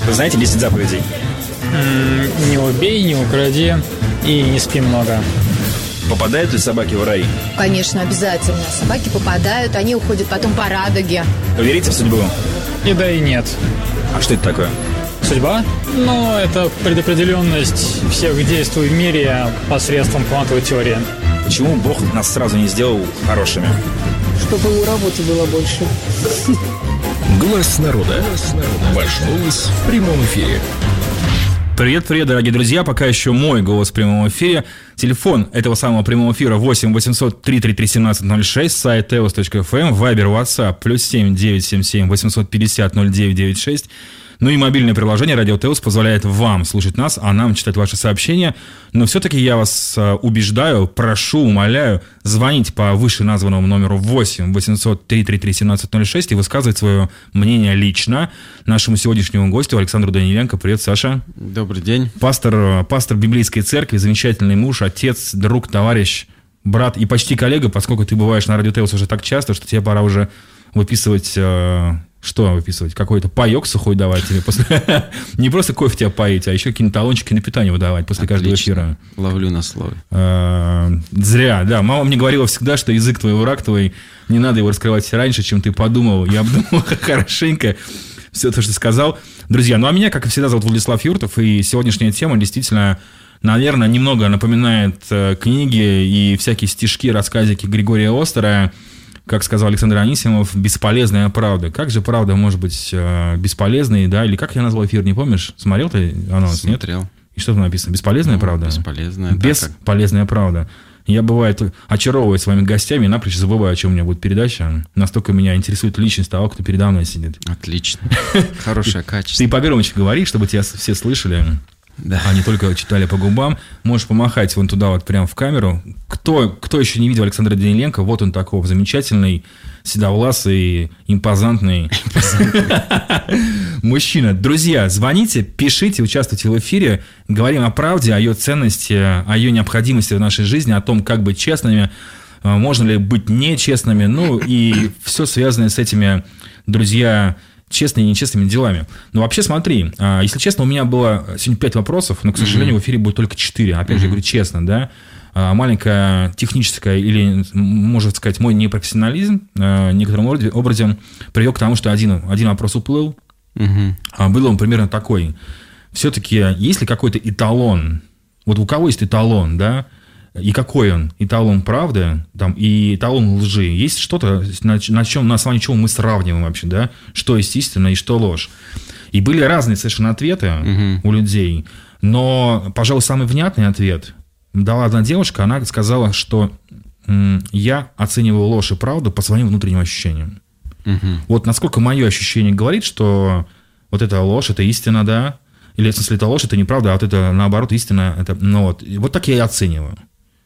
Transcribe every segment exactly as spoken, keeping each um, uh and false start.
Вы знаете десять заповедей? М-м, не убей, не укради и не спи много. Попадают ли собаки в рай? Конечно, обязательно. Собаки попадают, они уходят потом по радуге. Вы верите в судьбу? И да, и нет. А что это такое? Судьба? Ну, это предопределенность всех действий в мире посредством квантовой теории. Почему Бог нас сразу не сделал хорошими? Чтобы ему работы было больше. Глаз народа. Ваш голос в прямом эфире. Привет-привет, дорогие друзья. Пока еще мой голос в прямом эфире. Телефон этого самого прямого эфира восемь восемьсот три три три семнадцать ноль шесть, сайт теос точка эф эм, Вайбер, WhatsApp, плюс семь девятьсот семьдесят семь восемьсот пятьдесят ноль девять девяносто шесть. Ну и мобильное приложение Радио Теос позволяет вам слушать нас, а нам читать ваши сообщения. Но все-таки я вас убеждаю, прошу, умоляю, звонить по вышеназванному номеру восемь восемьсот три три три семнадцать ноль шесть и высказывать свое мнение лично нашему сегодняшнему гостю Александру Даниленко. Привет, Саша. Добрый день. Пастор, пастор библейской церкви, замечательный муж, отец, друг, товарищ, брат и почти коллега, поскольку ты бываешь на Радио Теос уже так часто, что тебе пора уже выписывать... Что выписывать? Какой-то паёк сухой давать тебе после... Не просто кофе тебя поить, а еще какие-то талончики на питание выдавать после Отлично. каждого эфира. Ловлю на слове. Зря, да. Мама мне говорила всегда, что язык твой, враг твой, не надо его раскрывать раньше, чем ты подумал. Я обдумал хорошенько все то, что ты сказал. Друзья, ну а меня, как и всегда, зовут Владислав Юртов, и сегодняшняя тема действительно, наверное, немного напоминает книги и всякие стишки, рассказики Григория Остера. Как сказал Александр Анисимов, бесполезная правда. Как же правда может быть э, бесполезной, да? Или как я назвал эфир, не помнишь? Смотрел ты анонс? Смотрел. Нет? И что там написано? Бесполезная ну, правда? Бесполезная. Бесполезная да, правда. Я, бывает, очаровываю своими гостями и напрочь забываю, о чем у меня будет передача. Настолько меня интересует личность того, кто передо мной сидит. Отлично. Хорошее качество. Ты погромче говори, чтобы тебя все слышали. Да. А не только читали по губам. Можешь помахать вон туда вот прямо в камеру. Кто, кто еще не видел Александра Даниленко, вот он такой замечательный, седовласый, импозантный мужчина. Друзья, звоните, пишите, участвуйте в эфире. Говорим о правде, о ее ценности, о ее необходимости в нашей жизни, о том, как быть честными, можно ли быть нечестными. Ну и все связанное с этими, друзья, честными и нечестными делами. Но вообще смотри, если честно, у меня было сегодня пять вопросов, но, к сожалению, mm-hmm. в эфире будет только четыре. Опять mm-hmm. же, я говорю честно, да. Маленькая техническая или, можно сказать, мой непрофессионализм некоторым образом привел к тому, что один, один вопрос уплыл. Mm-hmm. А был он примерно такой. Все-таки есть ли какой-то эталон? Вот у кого есть эталон, да? И какой он? Эталон правды там, и эталон лжи. Есть что-то, на, на, чем, на основании чего мы сравниваем вообще, да? Что есть истина и что ложь. И были разные совершенно ответы uh-huh. у людей. Но, пожалуй, самый внятный ответ дала одна девушка. Она сказала, что м, я оцениваю ложь и правду по своим внутренним ощущениям. Uh-huh. Вот насколько мое ощущение говорит, что вот эта ложь, это истина, да? Или, в смысле, это ложь, это неправда, а вот это, наоборот, истина. Это, ну, вот. вот так я и оцениваю.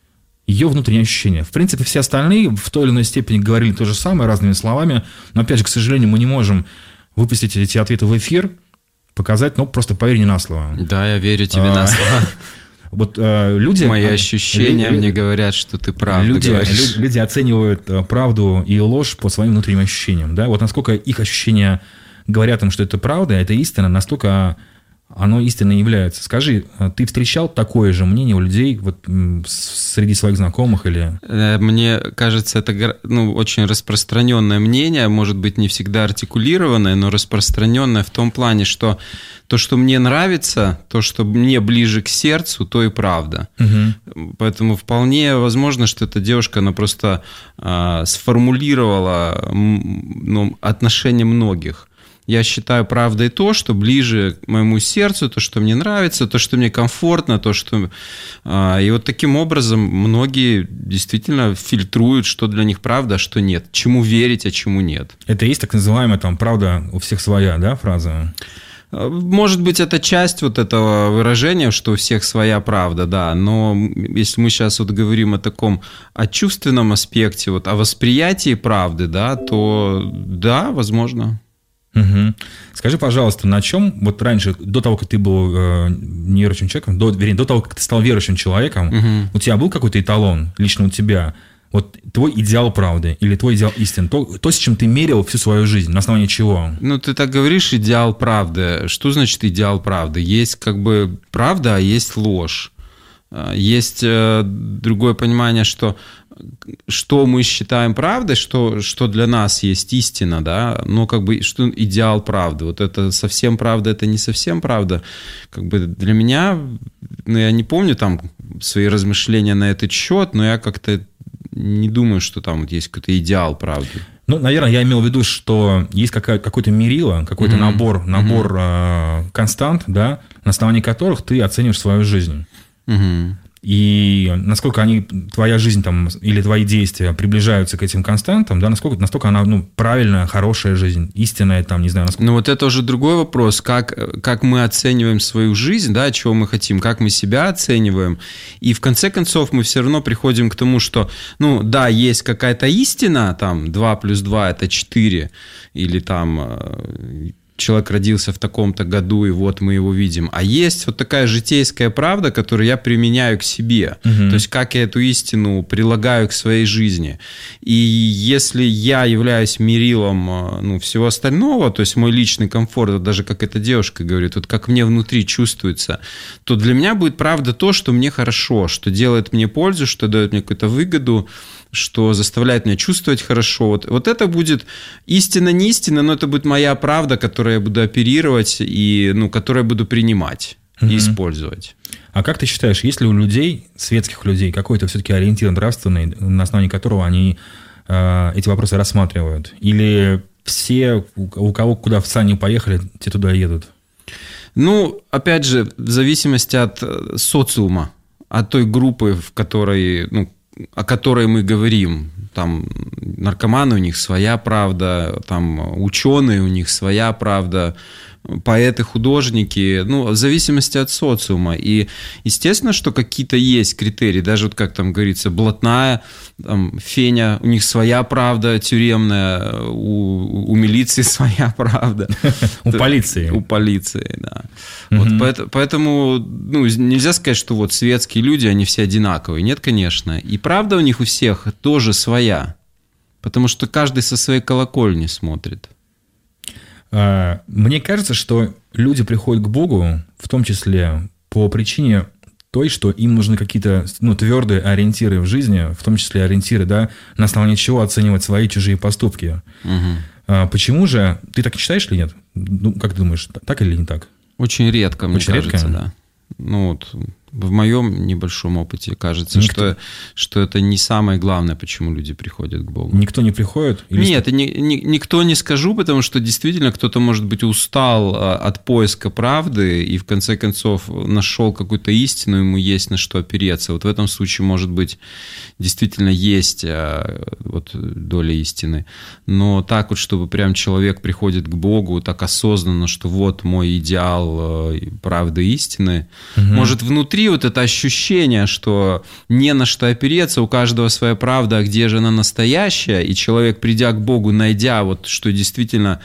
Ее внутренние ощущения. В принципе, все остальные в той или иной степени говорили то же самое, разными словами. Но, опять же, к сожалению, мы не можем выпустить эти ответы в эфир, показать, ну, просто поверь мне на слово. Да, я верю тебе на слово. Вот люди... Мои ощущения мне говорят, что ты правду говоришь. Люди оценивают правду и ложь по своим внутренним ощущениям. Да? Вот насколько их ощущения говорят им, что это правда, это истина, настолько... оно истинно является. Скажи, ты встречал такое же мнение у людей вот, среди своих знакомых? Или... Мне кажется, это ну, очень распространенное мнение, может быть, не всегда артикулированное, но распространенное в том плане, что то, что мне нравится, то, что мне ближе к сердцу, то и правда. Угу. Поэтому вполне возможно, что эта девушка, она просто а, сформулировала ну, отношение многих. Я считаю правдой то, что ближе к моему сердцу, то, что мне нравится, то, что мне комфортно, то, что... И вот таким образом многие действительно фильтруют, что для них правда, а что нет. Чему верить, а чему нет. Это есть так называемая там правда у всех своя, да, фраза? Может быть, это часть вот этого выражения, что у всех своя правда, да. Но если мы сейчас вот говорим о таком, о чувственном аспекте, вот, о восприятии правды, да, то да, возможно. Угу. Скажи, пожалуйста, на чем вот раньше, до того, как ты был э, неверующим человеком, до, вернее, до того, как ты стал верующим человеком, угу. у тебя был какой-то эталон лично у тебя Вот твой идеал правды или твой идеал истины, то, то, с чем ты мерил всю свою жизнь, на основании чего? Ну, ты так говоришь, идеал правды. Что значит идеал правды? Есть как бы правда, а есть ложь. Есть другое понимание, что, что мы считаем правдой, что, что для нас есть истина, да, но как бы что идеал правды. Вот это совсем правда, это не совсем правда. Как бы для меня, ну, я не помню там свои размышления на этот счет, но я как-то не думаю, что там вот есть какой-то идеал правды. Ну, наверное, я имел в виду, что есть какая- какой-то мерило, какой-то mm-hmm. набор, набор mm-hmm. э, констант, да, на основании которых ты оцениваешь свою жизнь. Mm-hmm. И насколько они, твоя жизнь там, или твои действия приближаются к этим константам, да, насколько, настолько она, ну, правильная, хорошая жизнь, истинная, там, не знаю, насколько... Ну, вот это уже другой вопрос, как, как мы оцениваем свою жизнь, да, чего мы хотим, как мы себя оцениваем, и в конце концов мы все равно приходим к тому, что, ну, да, есть какая-то истина, там, два плюс два это четыре, или там... человек родился в таком-то году, и вот мы его видим. А есть вот такая житейская правда, которую я применяю к себе. Угу. То есть, как я эту истину прилагаю к своей жизни. И если я являюсь мерилом, ну, всего остального, то есть мой личный комфорт, вот даже как эта девушка говорит, вот как мне внутри чувствуется, то для меня будет правда то, что мне хорошо, что делает мне пользу, что дает мне какую-то выгоду, что заставляет меня чувствовать хорошо. Вот, вот это будет истина, не истина, но это будет моя правда, которую я буду оперировать и, ну, которую я буду принимать mm-hmm. и использовать. А как ты считаешь, есть ли у людей, светских людей, какой-то все-таки ориентир нравственный, на основании которого они э, эти вопросы рассматривают? Или все, у кого куда в сани поехали, те туда едут? Ну, опять же, в зависимости от социума, от той группы, в которой... Ну, о которой мы говорим. Там наркоманы, у них своя правда, там ученые, у них своя правда, поэты, художники, ну, в зависимости от социума. И естественно, что какие-то есть критерии, даже вот как там говорится, блатная, там, Феня, у них своя правда тюремная, у, у милиции своя правда. У полиции. У полиции, да. Вот поэтому, ну, нельзя сказать, что вот светские люди, они все одинаковые. Нет, конечно. И правда у них у всех тоже своя. Потому что каждый со своей колокольни смотрит. Мне кажется, что люди приходят к Богу, в том числе по причине той, что им нужны какие-то, ну, твердые ориентиры в жизни, в том числе ориентиры, да, на основании чего оценивать свои чужие поступки. Угу. Почему же? Ты так считаешь или нет? Ну, как ты думаешь, так или не так? Очень редко, мне Очень кажется, редко? да. Ну, вот в моем небольшом опыте кажется, Никто... что, что это не самое главное, почему люди приходят к Богу. Никто не приходит? Или Нет, что? ни, ни, никто не скажу, потому что действительно кто-то, может быть, устал от поиска правды и в конце концов нашел какую-то истину, ему есть на что опереться. Вот в этом случае, может быть, действительно есть вот доля истины. Но так вот, чтобы прям человек приходит к Богу так осознанно, что вот мой идеал правды и истины, угу. может, внутри вот это ощущение, что не на что опереться, у каждого своя правда, а где же она настоящая, и человек, придя к Богу, найдя вот, что действительно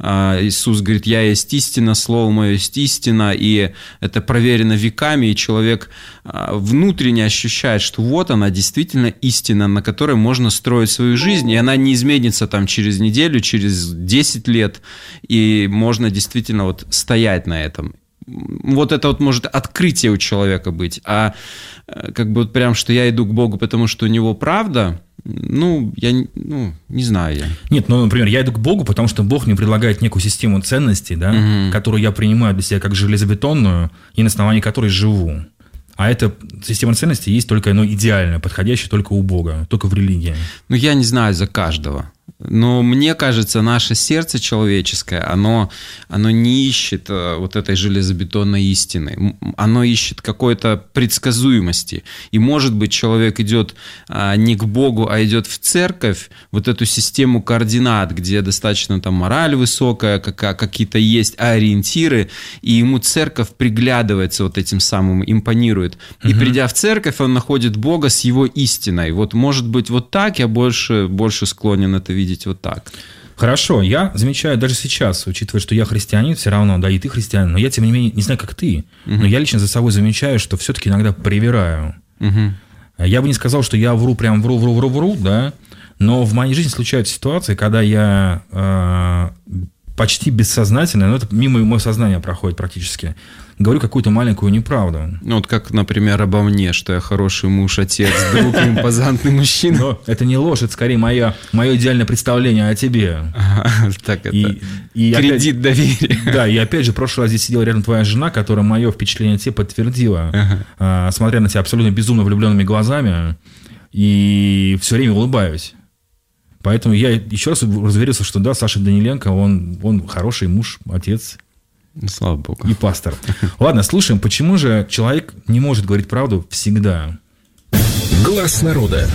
Иисус говорит, я есть истина, Слово Мое есть истина, и это проверено веками, и человек внутренне ощущает, что вот она действительно истина, на которой можно строить свою жизнь, и она не изменится там через неделю, через десять лет, и можно действительно вот стоять на этом. Вот это вот может открытие у человека быть. А как бы вот прям, что я иду к Богу, потому что у него правда, ну, я ну, не знаю я. Нет, ну, например, я иду к Богу, потому что Бог мне предлагает некую систему ценностей, да, угу. которую я принимаю для себя как железобетонную, и на основании которой живу. А эта система ценностей есть только, ну, идеальная, подходящая только у Бога, только в религии. Ну, я не знаю за каждого. Но мне кажется, наше сердце человеческое, оно, оно не ищет вот этой железобетонной истины. Оно ищет какой-то предсказуемости. И, может быть, человек идет не к Богу, а идет в церковь, вот эту систему координат, где достаточно там мораль высокая, какие-то есть ориентиры, и ему церковь приглядывается вот этим самым, импонирует. И, угу. придя в церковь, он находит Бога с его истиной. Вот, может быть, вот так я больше, больше склонен это видеть. Видеть вот так. Хорошо, я замечаю даже сейчас, учитывая, что я христианин, все равно, да, и ты христианин, но я, тем не менее, не знаю, как ты, угу. но я лично за собой замечаю, что все-таки иногда привираю. Угу. Я бы не сказал, что я вру, прям вру, вру, вру, вру, да, но в моей жизни случаются ситуации, когда я э, почти бессознательно, но это мимо моего сознания проходит практически, говорю какую-то маленькую неправду. Ну, вот как, например, обо мне, что я хороший муж, отец, друг, импозантный мужчина. Но это не ложь, это скорее мое, мое идеальное представление о тебе. Ага, так это и, и кредит опять, доверия. Да, и опять же, в прошлый раз здесь сидела рядом твоя жена, которая мое впечатление о тебе подтвердила, ага. а, смотря на тебя абсолютно безумно влюбленными глазами, и все время улыбаюсь. Поэтому я еще раз разуверился, что да, Саша Даниленко, он, он хороший муж, отец. Слава богу. И пастор. Ладно, слушаем, почему же человек не может говорить правду всегда? Глаз народа.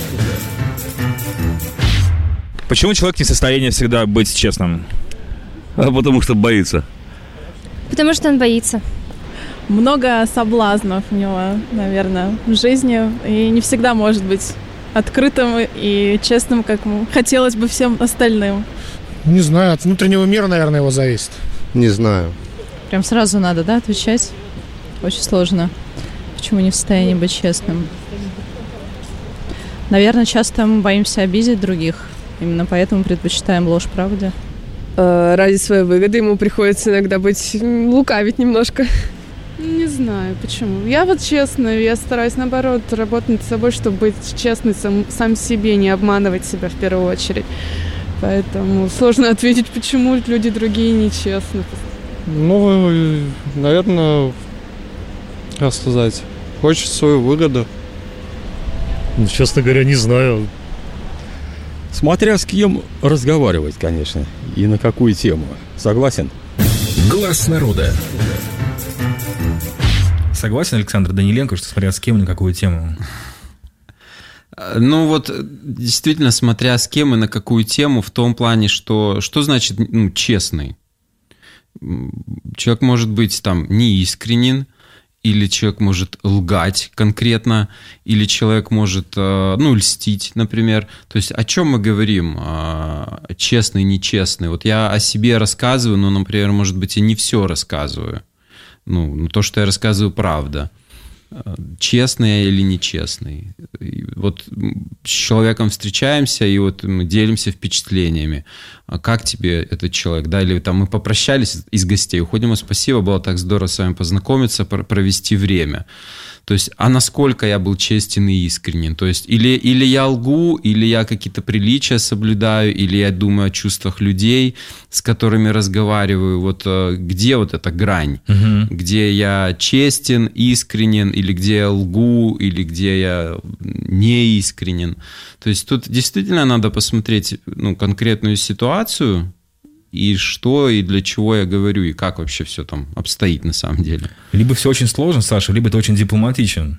Почему человек не в состоянии всегда быть честным? А потому что боится. Потому что он боится. Много соблазнов у него, наверное, в жизни. И не всегда может быть открытым и честным, как хотелось бы всем остальным. Не знаю, от внутреннего мира, наверное, его зависит. Не знаю. Прям сразу надо, да, отвечать? Очень сложно. Почему не в состоянии быть честным? Наверное, часто мы боимся обидеть других. Именно поэтому предпочитаем ложь правде. Ради своей выгоды ему приходится иногда быть лукавить немножко. Не знаю, почему. Я вот честная, я стараюсь, наоборот, работать над собой, чтобы быть честной сам, сам себе, не обманывать себя в первую очередь. Поэтому сложно ответить, почему люди другие нечестны. Ну, наверное, как сказать, хочет свою выгоду. Ну, честно говоря, не знаю. Смотря с кем разговаривать, конечно, и на какую тему. Согласен? Глаз народа. Согласен, Александр Даниленко, что смотря с кем и на какую тему? Ну вот, действительно, смотря с кем и на какую тему, в том плане, что, что значит ну, честный? Человек может быть там неискренен, или человек может лгать конкретно, или человек может, ну, льстить, например. То есть о чем мы говорим? Честный, нечестный. Вот я о себе рассказываю, но, например, может быть, я не все рассказываю. Ну, то, что я рассказываю, правда. Честный я или нечестный. И вот с человеком встречаемся, и вот мы делимся впечатлениями. А как тебе этот человек? Да, или там мы попрощались из гостей, уходим, и спасибо, было так здорово с вами познакомиться, провести время. То есть, а насколько я был честен и искренен? То есть, или, или я лгу, или я какие-то приличия соблюдаю, или я думаю о чувствах людей, с которыми разговариваю. Вот где вот эта грань? Угу. Где я честен, искренен, или где я лгу, или где я не искренен? То есть, тут действительно надо посмотреть ну, конкретную ситуацию, и что, и для чего я говорю, и как вообще все там обстоит на самом деле. Либо все очень сложно, Саша, либо ты очень дипломатичен.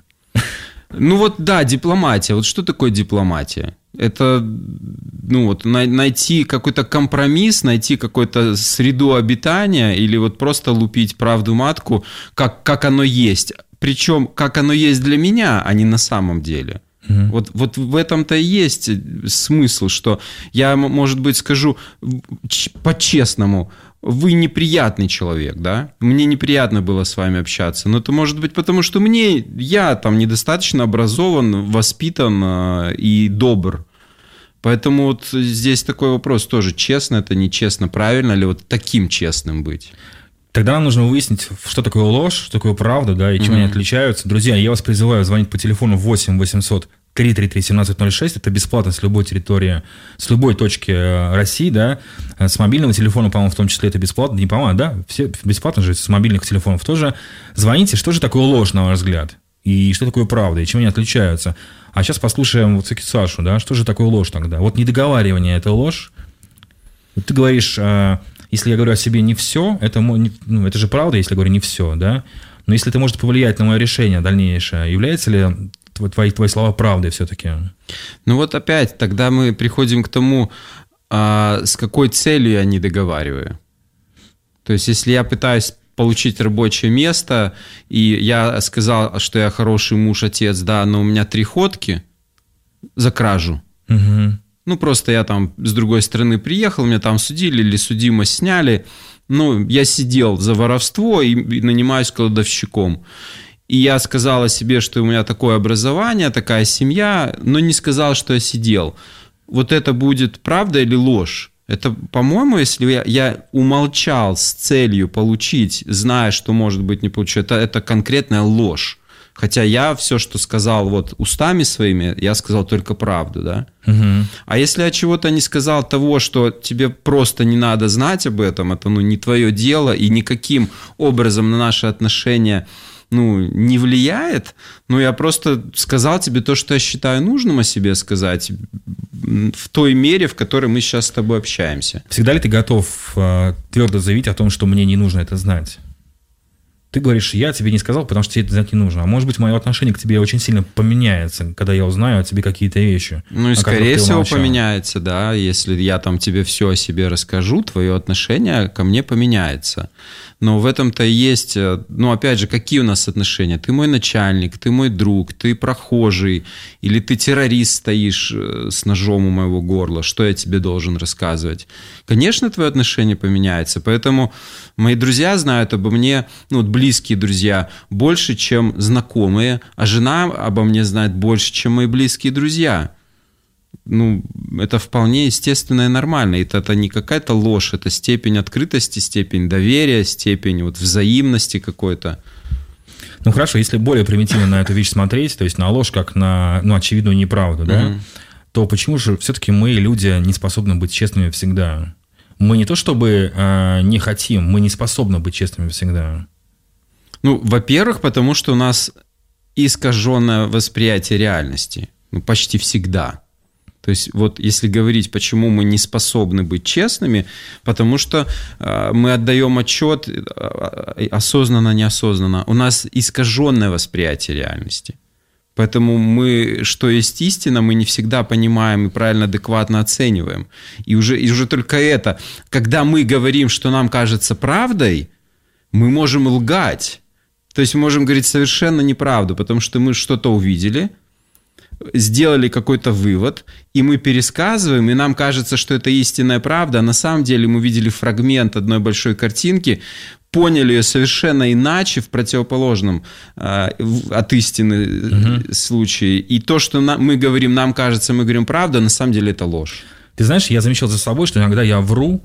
Ну вот да, дипломатия. Вот что такое дипломатия? Это ну, вот, найти какой-то компромисс, найти какую-то среду обитания или вот просто лупить правду матку, как, как оно есть. Причем, как оно есть для меня, а не на самом деле. Mm-hmm. Вот, вот в этом-то и есть смысл, что я, может быть, скажу по-честному, вы неприятный человек, да? Мне неприятно было с вами общаться, но это может быть потому, что мне, я там недостаточно образован, воспитан и добр. Поэтому вот здесь такой вопрос тоже, честно это, нечестно, правильно ли вот таким честным быть? Тогда нам нужно выяснить, что такое ложь, что такое правда, да, и чем mm-hmm. они отличаются. Друзья, я вас призываю звонить по телефону восемь восемьсот три тридцать три семнадцать ноль шесть. Это бесплатно с любой территории, с любой точки России, да. С мобильного телефона, по-моему, в том числе это бесплатно. Не по-моему, да, все бесплатно же, с мобильных телефонов тоже. Звоните, что же такое ложь, на ваш взгляд? И что такое правда, и чем они отличаются? А сейчас послушаем вот все-таки Сашу, да, что же такое ложь тогда? Вот недоговаривание – это ложь. Вот ты говоришь... Если я говорю о себе не все, это, ну, это же правда, если я говорю не все, да? Но если это может повлиять на мое решение дальнейшее, является ли твои, твои слова правдой все-таки? Ну вот опять, тогда мы приходим к тому, а, с какой целью я не договариваю. То есть, если я пытаюсь получить рабочее место, и я сказал, что я хороший муж, отец, да, но у меня три ходки за кражу. Угу. Ну, просто я там с другой стороны приехал, меня там судили или судимость сняли. Ну, я сидел за воровство и нанимаюсь кладовщиком. и я сказал о себе, что у меня такое образование, такая семья, но не сказал, что я сидел. Вот это будет правда или ложь? Это, по-моему, если я, я умолчал с целью получить, зная, что, может быть, не получу, это, это конкретная ложь. Хотя я все, что сказал вот устами своими, я сказал только правду, да? Угу. А если я чего-то не сказал того, что тебе просто не надо знать об этом, это ну, не твое дело и никаким образом на наши отношения ну, не влияет, ну, я просто сказал тебе то, что я считаю нужным о себе сказать в той мере, в которой мы сейчас с тобой общаемся. Всегда ли ты готов э, твердо заявить о том, что мне не нужно это знать? Ты говоришь, я тебе не сказал, потому что тебе это знать не нужно. А может быть, мое отношение к тебе очень сильно поменяется, когда я узнаю о тебе какие-то вещи. Ну, и скорее всего поменяется, да. Если я там тебе все о себе расскажу, твое отношение ко мне поменяется. Но в этом-то и есть, ну, опять же, какие у нас отношения? Ты мой начальник, ты мой друг, ты прохожий, или ты террорист стоишь с ножом у моего горла. Что я тебе должен рассказывать? Конечно, твое отношение поменяется. Поэтому мои друзья знают обо мне, ну, вот близкие друзья, больше, чем знакомые, а жена обо мне знает больше, чем мои близкие друзья. Ну, это вполне естественно и нормально. Это, это не какая-то ложь, это степень открытости, степень доверия, степень вот взаимности какой-то. Ну, хорошо, если более примитивно на эту вещь смотреть, то есть на ложь как на, ну, очевидную неправду, да, mm-hmm. то почему же все-таки мы, люди, не способны быть честными всегда? Мы не то чтобы э, не хотим, мы не способны быть честными всегда. Ну, во-первых, потому что у нас искаженное восприятие реальности. Ну, почти всегда. То есть, вот если говорить, почему мы не способны быть честными, потому что э, мы отдаем отчет э, осознанно, неосознанно. У нас искаженное восприятие реальности. Поэтому мы, что есть истина, мы не всегда понимаем и правильно, адекватно оцениваем. И уже, и уже только это, когда мы говорим, что нам кажется правдой, мы можем лгать. То есть мы можем говорить совершенно неправду, потому что мы что-то увидели, сделали какой-то вывод, и мы пересказываем, и нам кажется, что это истинная правда, а на самом деле мы видели фрагмент одной большой картинки, поняли ее совершенно иначе, в противоположном э, от истины угу. случае. И то, что на, мы говорим, нам кажется, мы говорим правду, а на самом деле это ложь. Ты знаешь, я замечал за собой, что иногда я вру,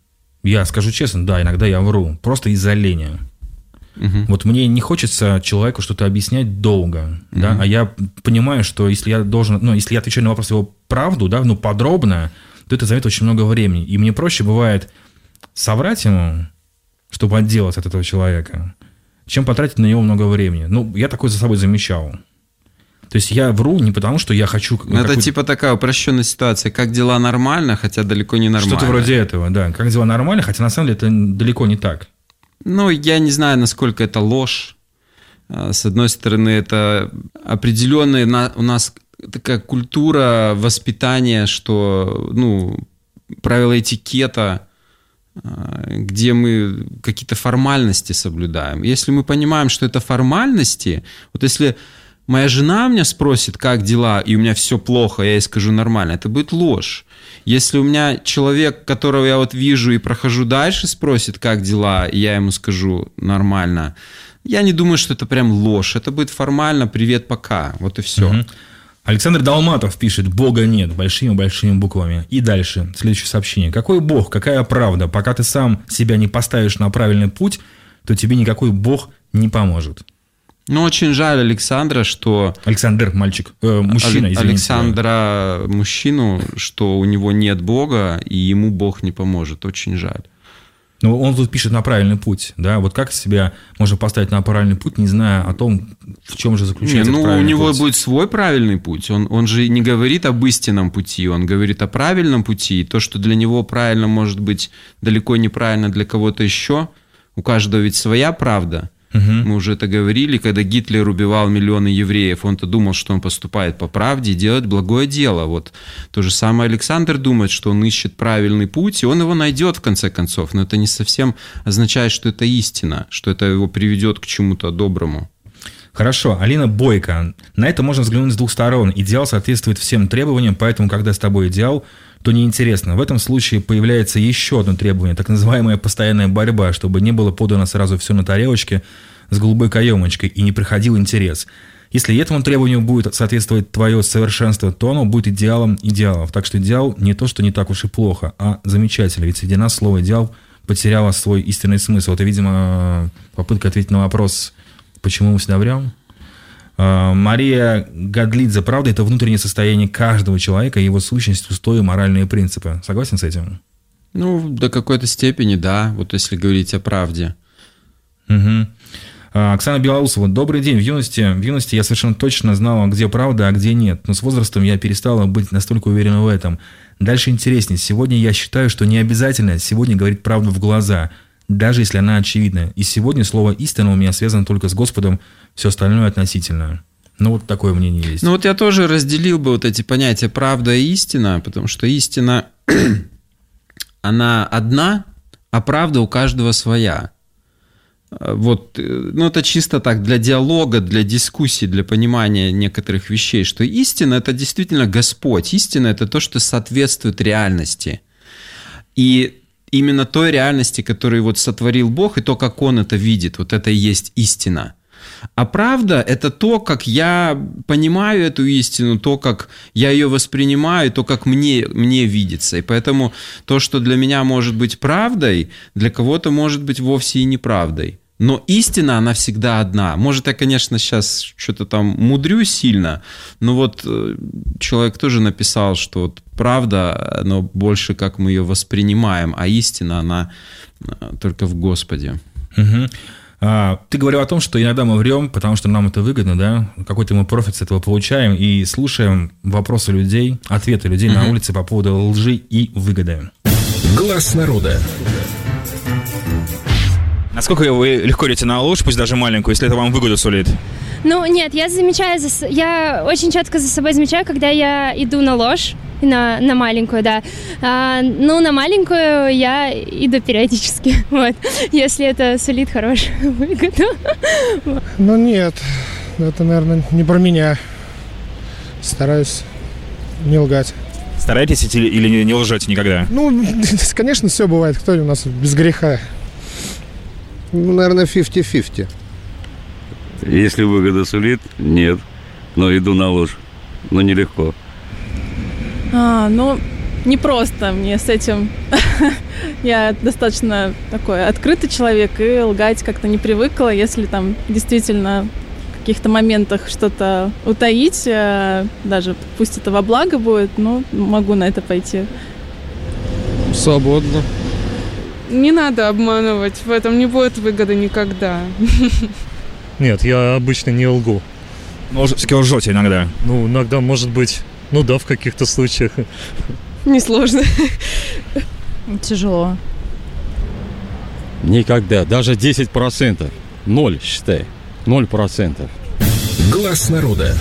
я скажу честно, да, иногда я вру, просто из-за лени. Угу. Вот мне не хочется человеку что-то объяснять долго, угу. да, а я понимаю, что если я должен, ну, если я отвечаю на вопрос его правду, да, ну, подробно, то это займет очень много времени. И мне проще бывает соврать ему, чтобы отделаться от этого человека, чем потратить на него много времени. Ну, я такое за собой замечал. То есть я вру не потому, что я хочу... Ну, это типа такая упрощенная ситуация. Как дела нормально, хотя далеко не нормально. Что-то вроде этого, да. Как дела нормально, хотя на самом деле это далеко не так. Ну, я не знаю, насколько это ложь. С одной стороны, это определенная у нас такая культура воспитания, что, ну, правила этикета, где мы какие-то формальности соблюдаем. Если мы понимаем, что это формальности, вот если моя жена меня спросит, как дела, и у меня все плохо, я ей скажу нормально, это будет ложь. Если у меня человек, которого я вот вижу и прохожу дальше, спросит, как дела, и я ему скажу нормально, я не думаю, что это прям ложь. Это будет формально «привет, пока». Вот и все. Угу. Александр Долматов пишет: «Бога нет» большими-большими буквами. И дальше, следующее сообщение. «Какой Бог, какая правда? Пока ты сам себя не поставишь на правильный путь, то тебе никакой Бог не поможет». Ну, очень жаль Александра, что... Александр, мальчик, э, мужчина, извините. Александра, мужчину, что у него нет Бога, и ему Бог не поможет. Очень жаль. Ну, он тут пишет «на правильный путь». Да? Вот как себя можно поставить на правильный путь, не зная о том, в чем же заключается не, ну, правильный путь? Ну, у него путь. будет свой правильный путь. Он, он же не говорит об истинном пути, он говорит о правильном пути. И то, что для него правильно, может быть далеко неправильно для кого-то еще. У каждого ведь своя правда. Угу. Мы уже это говорили, когда Гитлер убивал миллионы евреев, он-то думал, что он поступает по правде и делает благое дело. Вот то же самое Александр думает, что он ищет правильный путь, и он его найдет в конце концов. Но это не совсем означает, что это истина, что это его приведет к чему-то доброму. Хорошо, Алина Бойко. На это можно взглянуть с двух сторон. Идеал соответствует всем требованиям, поэтому, когда с тобой идеал, то неинтересно. В этом случае появляется еще одно требование, так называемая постоянная борьба, чтобы не было подано сразу все на тарелочке, с голубой каемочкой, и не приходил интерес. Если этому требованию будет соответствовать твое совершенство, то оно будет идеалом идеалов. Так что идеал не то, что не так уж и плохо, а замечательно. Ведь среди нас слово «идеал» потеряло свой истинный смысл. Это, видимо, попытка ответить на вопрос, почему мы всегда врем. Мария Гадлидзе. Правда, это внутреннее состояние каждого человека, его сущность, устои, моральные принципы. Согласен с этим? Ну, до какой-то степени, да. Вот если говорить о правде. Угу. Оксана Белоусова. Добрый день. В юности, в юности я совершенно точно знала, где правда, а где нет. Но с возрастом я перестала быть настолько уверена в этом. Дальше интереснее. Сегодня я считаю, что не обязательно сегодня говорить правду в глаза, даже если она очевидна. И сегодня слово «истина» у меня связано только с Господом, все остальное относительно. Ну, вот такое мнение есть. Ну, вот я тоже разделил бы вот эти понятия правда и истина, потому что истина, она одна, а правда у каждого своя. Вот, ну, это чисто так для диалога, для дискуссии, для понимания некоторых вещей, что истина – это действительно Господь. Истина – это то, что соответствует реальности. И именно той реальности, которую вот сотворил Бог, и то, как Он это видит, вот это и есть истина. А правда – это то, как я понимаю эту истину, то, как я ее воспринимаю, то, как мне, мне видится. И поэтому то, что для меня может быть правдой, для кого-то может быть вовсе и неправдой. Но истина, она всегда одна. Может, я, конечно, сейчас что-то там мудрю сильно, но вот человек тоже написал, что вот правда, но больше как мы ее воспринимаем, а истина, она только в Господе. Угу. А, ты говорил о том, что иногда мы врем, потому что нам это выгодно, да? Какой-то мы профит с этого получаем и слушаем вопросы людей, ответы людей угу. на улице по поводу лжи и выгоды. Глаз народа. Насколько вы легко идете на ложь, пусть даже маленькую, если это вам выгоду сулит? Ну, нет, я замечаю, за, я очень четко за собой замечаю, когда я иду на ложь, на, на маленькую, да. А, ну, на маленькую я иду периодически, вот, если это сулит хорошую выгоду. Ну, нет, это, наверное, не про меня. Стараюсь не лгать. Стараетесь или, или не лжете никогда? Ну, конечно, все бывает. Кто у нас без греха? Ну, наверное, пятьдесят на пятьдесят. Если выгода сулит, нет. Но иду на ложь. Но нелегко. А, ну, не просто мне с этим. Я достаточно такой открытый человек, и лгать как-то не привыкла. Если там действительно в каких-то моментах что-то утаить, даже пусть это во благо будет, ну, могу на это пойти. Свободно. Не надо обманывать, в этом не будет выгоды никогда. Нет, я обычно не лгу. Но все-таки лжете иногда. Ну, иногда, может быть, ну да, в каких-то случаях. Несложно. Тяжело. Никогда, даже десять процентов. Ноль, считай. Ноль процентов. Глаз народа.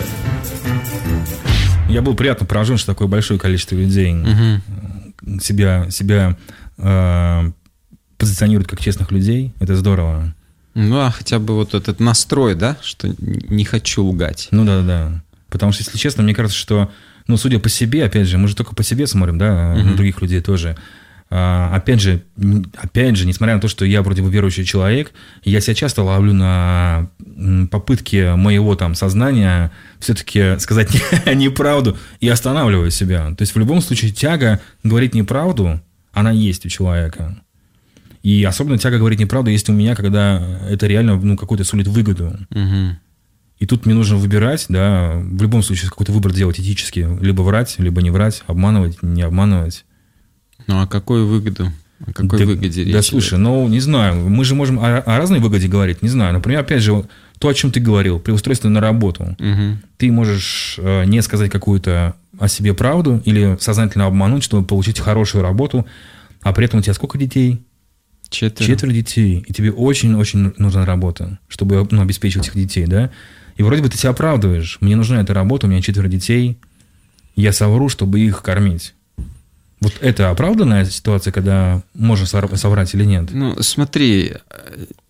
Я был приятно поражен, что такое большое количество людей угу. себя, себя э, позиционируют как честных людей. Это здорово. Ну, а хотя бы вот этот настрой, да, что не хочу лгать. Ну, да-да. Потому что, если честно, мне кажется, что, ну, судя по себе, опять же, мы же только по себе смотрим, да, угу. на других людей тоже. А, опять же, опять же, несмотря на то, что я вроде бы верующий человек, я себя часто ловлю на попытке моего там сознания все-таки сказать неправду и останавливаю себя. То есть, в любом случае, тяга говорить неправду, она есть у человека. И особенно тяга говорить неправду есть у меня, когда это реально, ну, какую-то сулит выгоду. Угу. И тут мне нужно выбирать, да, в любом случае какой-то выбор делать этически. Либо врать, либо не врать, обманывать, не обманывать. Ну, а какую выгоду? О какой да, выгоде речь? Да, слушай, ну, не знаю. Мы же можем о, о разной выгоде говорить, не знаю. Например, опять же, то, о чем ты говорил, при устройстве на работу. Угу. Ты можешь э, не сказать какую-то о себе правду или сознательно обмануть, чтобы получить хорошую работу, а при этом у тебя сколько детей? Четверо. Четверо детей. И тебе очень-очень нужна работа, чтобы, ну, обеспечивать этих детей, да? И вроде бы ты себя оправдываешь. Мне нужна эта работа, у меня четверо детей. Я совру, чтобы их кормить. Вот это оправданная ситуация, когда можно соврать или нет? Ну, смотри,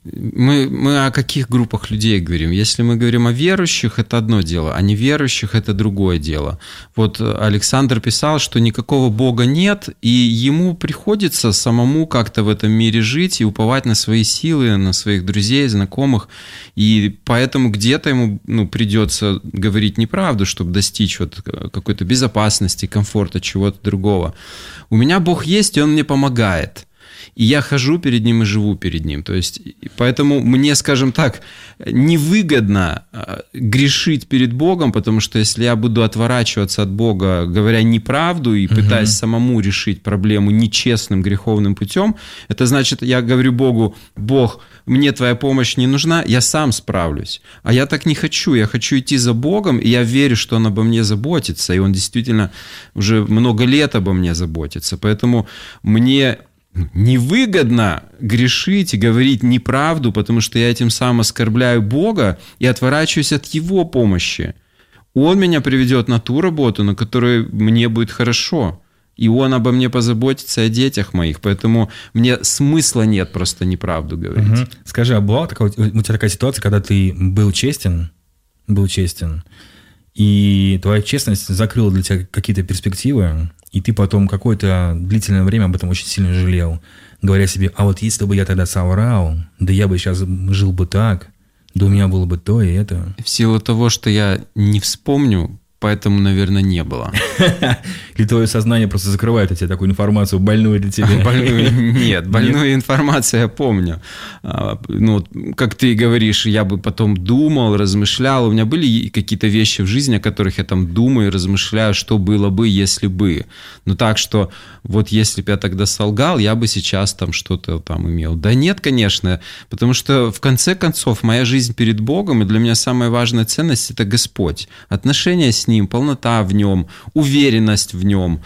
Мы, мы о каких группах людей говорим? Если мы говорим о верующих, это одно дело, а неверующих – это другое дело. Вот Александр писал, что никакого Бога нет, и ему приходится самому как-то в этом мире жить и уповать на свои силы, на своих друзей, знакомых, и поэтому где-то ему ну, придется говорить неправду, чтобы достичь вот какой-то безопасности, комфорта, чего-то другого. У меня Бог есть, и Он мне помогает. И я хожу перед Ним и живу перед Ним. То есть, поэтому мне, скажем так, невыгодно грешить перед Богом, потому что если я буду отворачиваться от Бога, говоря неправду и пытаясь угу. самому решить проблему нечестным греховным путем, это значит, я говорю Богу: Бог, мне Твоя помощь не нужна, я сам справлюсь. А я так не хочу, я хочу идти за Богом, и я верю, что Он обо мне заботится, и Он действительно уже много лет обо мне заботится. Поэтому мне невыгодно грешить и говорить неправду, потому что я этим самым оскорбляю Бога и отворачиваюсь от Его помощи. Он меня приведет на ту работу, на которой мне будет хорошо. И Он обо мне позаботится, о детях моих. Поэтому мне смысла нет просто неправду говорить. Угу. Скажи, а бывала такая, у тебя такая ситуация, когда ты был честен, был честен, и твоя честность закрыла для тебя какие-то перспективы, и ты потом какое-то длительное время об этом очень сильно жалел, говоря себе: а вот если бы я тогда соврал, да я бы сейчас жил бы так, да у меня было бы то и это. В силу того, что я не вспомню, поэтому, наверное, не было. Или твое сознание просто закрывает от тебя такую информацию, больную для тебя? Больную, нет, больную нет? Информацию я помню. Ну, как ты говоришь, я бы потом думал, размышлял. У меня были какие-то вещи в жизни, о которых я там думаю, размышляю, что было бы, если бы. Но так, что вот если бы я тогда солгал, я бы сейчас там что-то там имел. Да нет, конечно, потому что в конце концов моя жизнь перед Богом, и для меня самая важная ценность – это Господь. Отношения с Ним, полнота в Нем, уверенность в Нем,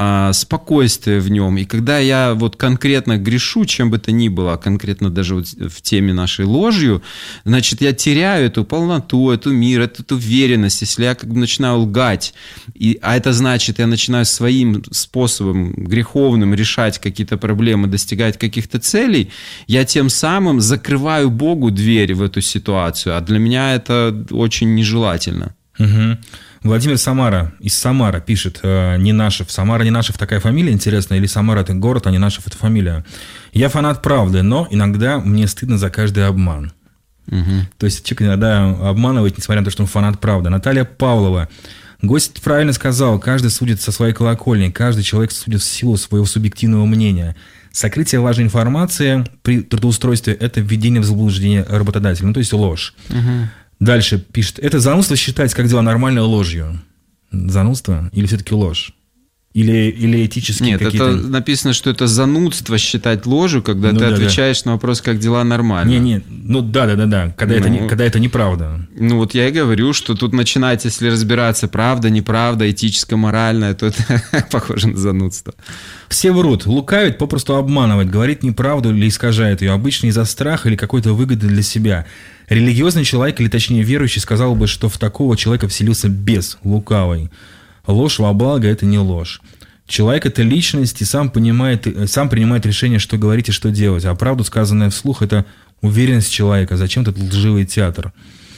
спокойствие в Нем. И когда я вот конкретно грешу, чем бы то ни было, конкретно даже вот в теме нашей ложью, значит, я теряю эту полноту, эту мир, эту уверенность. Если я как бы начинаю лгать, и, а это значит, я начинаю своим способом греховным решать какие-то проблемы, достигать каких-то целей, я тем самым закрываю Богу дверь в эту ситуацию. А для меня это очень нежелательно. Угу. Владимир Самара из Самара пишет: Ненашев. Самара Ненашев такая фамилия интересная, или Самара это город, а Ненашев это фамилия. Я фанат правды, но иногда мне стыдно за каждый обман. Угу. То есть человек иногда обманывает, несмотря на то, что он фанат правды. Наталья Павлова. Гость правильно сказал: каждый судит со своей колокольни, каждый человек судит в силу своего субъективного мнения. Сокрытие важной информации при трудоустройстве – это введение в заблуждение работодателя, ну то есть ложь. Угу. Дальше пишет: это занудство считать, как дела нормальной, ложью. Занудство или все-таки ложь? Или, или этические Нет, какие-то... это написано, что это занудство считать ложью, когда ну, ты да, отвечаешь да. на вопрос, как дела нормально. Не, не, ну да, да, да, да, когда, ну, это, не, когда это неправда. Ну вот я и говорю, что тут начинать, если разбираться, правда, неправда, этическо-моральное, то это похоже на занудство. Все врут, лукавят, попросту обманывать, говорит неправду или искажает ее, обычно из-за страха или какой-то выгоды для себя. Религиозный человек, или точнее верующий, сказал бы, что в такого человека вселился бес лукавый. Ложь во благо – это не ложь. Человек – это личность и сам, понимает, сам принимает решение, что говорить и что делать. А правду, сказанная вслух, – это уверенность человека. Зачем этот лживый театр?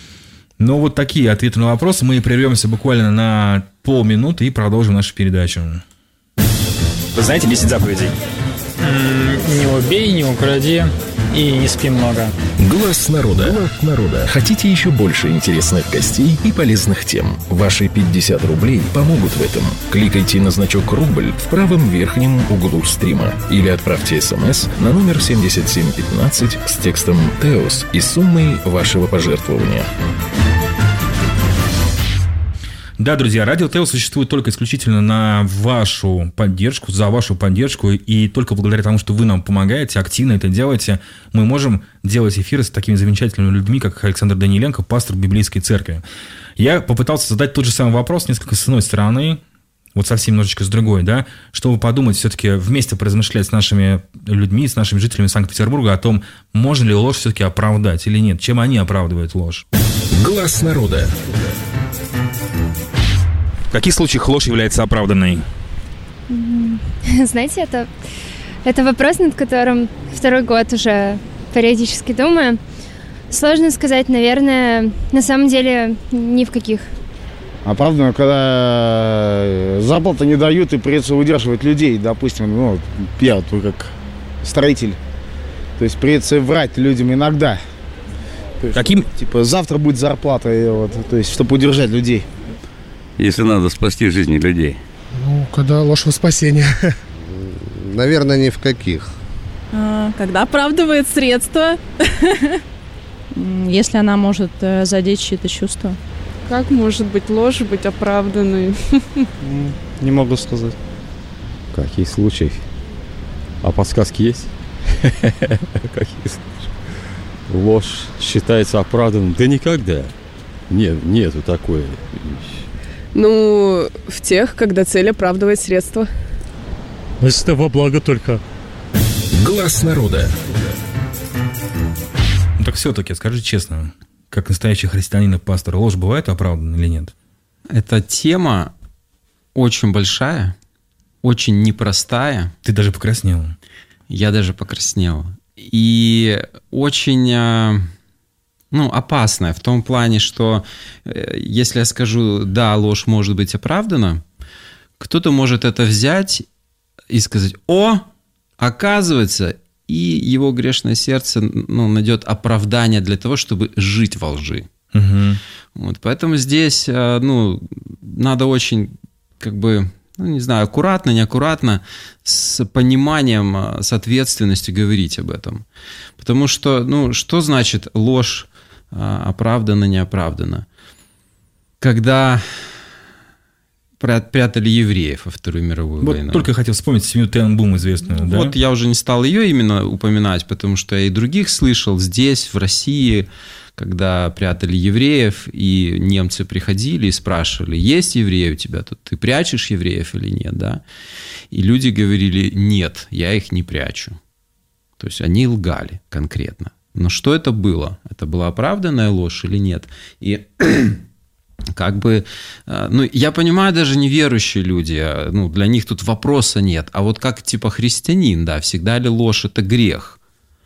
Ну, вот такие ответы на вопросы. Мы прервемся буквально на полминуты и продолжим нашу передачу. Вы знаете десять заповедей? Не убей, не укради и не спи много. Глаз народа. Глаз народа. Хотите еще больше интересных гостей и полезных тем? Ваши пятьдесят рублей помогут в этом. Кликайте на значок «Рубль» в правом верхнем углу стрима или отправьте смс на номер семьдесят семь пятнадцать с текстом «Теос» и суммой вашего пожертвования. Да, друзья, Радио Теос существует только исключительно на вашу поддержку, за вашу поддержку, и только благодаря тому, что вы нам помогаете, активно это делаете, мы можем делать эфиры с такими замечательными людьми, как Александр Даниленко, пастор Библейской церкви. Я попытался задать тот же самый вопрос несколько с одной стороны, вот совсем немножечко с другой, да, чтобы подумать, все-таки вместе поразмышлять с нашими людьми, с нашими жителями Санкт-Петербурга о том, можно ли ложь все-таки оправдать или нет, чем они оправдывают ложь. Глаз народа. В каких случаях ложь является оправданной? Знаете, это, это вопрос, над которым второй год уже периодически думаю. Сложно сказать, наверное, на самом деле ни в каких. Оправданно, когда зарплату не дают и придется удерживать людей, допустим, ну, я вот как строитель, то есть придется врать людям иногда. То есть, Каким? Типа завтра будет зарплата, и вот, то есть чтобы удержать людей. Если надо спасти жизни людей. Ну, когда ложь во спасение. Наверное, ни в каких. А, когда оправдывает средства. Если она может э, задеть чьи-то чувства. Как может быть ложь быть оправданной? Не могу сказать. Какие случаи? А подсказки есть? Какие случаи? Ложь считается оправданным? Да никогда. Нет, нету такой. Ну, в тех, когда цель оправдывает средства. Если это во благо только. Глаз народа. Ну, так все-таки, скажи честно, как настоящий христианин и пастор, ложь бывает оправдана или нет? Эта тема очень большая, очень непростая. Ты даже покраснел. Я даже покраснел. И очень, ну, опасная в том плане, что если я скажу, да, ложь может быть оправдана, кто-то может это взять и сказать: о, оказывается, и его грешное сердце, ну, найдет оправдание для того, чтобы жить во лжи. Угу. Вот, поэтому здесь, ну, надо очень, как бы, ну, не знаю, аккуратно, неаккуратно, с пониманием, с ответственностью говорить об этом. Потому что, ну, что значит ложь оправдана, неоправдана? Когда прятали евреев во Вторую мировую вот войну. Только хотел вспомнить семью Тенбум известную. Да? Вот я уже не стал ее именно упоминать, потому что я и других слышал здесь, в России, когда прятали евреев, и немцы приходили и спрашивали: есть евреи у тебя тут, ты прячешь евреев или нет, да? И люди говорили: нет, я их не прячу. То есть они лгали конкретно. Но что это было? Это была оправданная ложь или нет? И как бы, ну, я понимаю, даже неверующие люди, ну, для них тут вопроса нет. А вот как типа христианин, да, всегда ли ложь это грех?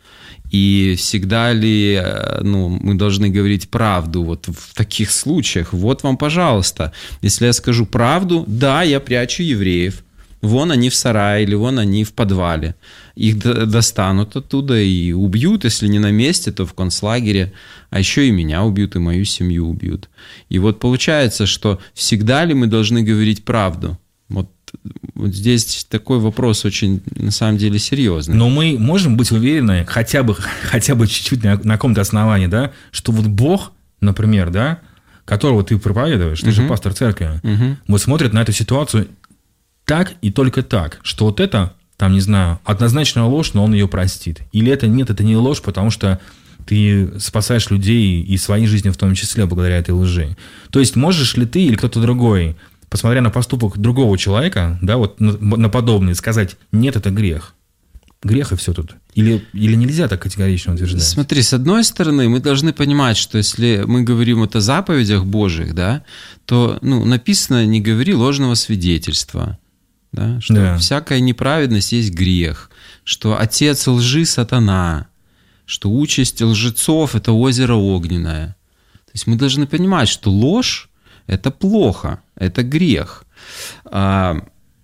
И всегда ли, ну, мы должны говорить правду вот в таких случаях? Вот вам, пожалуйста, если я скажу правду, да, я прячу евреев. Вон они в сарае или вон они в подвале. Их достанут оттуда и убьют, если не на месте, то в концлагере. А еще и меня убьют, и мою семью убьют. И вот получается, что всегда ли мы должны говорить правду? Вот, вот здесь такой вопрос очень, на самом деле, серьезный. Но мы можем быть уверены, хотя бы, хотя бы чуть-чуть на, на каком-то основании, да, что вот Бог, например, да, которого ты проповедуешь, ты uh-huh. же пастор церкви, uh-huh. вот смотрит на эту ситуацию так и только так, что вот это, там, не знаю, однозначная ложь, но он ее простит. Или это нет, это не ложь, потому что ты спасаешь людей и своей жизни в том числе благодаря этой лжи. То есть можешь ли ты или кто-то другой, посмотря на поступок другого человека, да, вот на, на подобный, сказать: нет, это грех. Грех и все тут. Или, или нельзя так категорично утверждать? Смотри, с одной стороны, мы должны понимать, что если мы говорим вот о заповедях Божьих, да, то, ну, написано: не говори ложного свидетельства. Да, что да. всякая неправедность есть грех, что отец лжи — сатана, что участь лжецов — это озеро огненное. То есть мы должны понимать, что ложь — это плохо, это грех. Но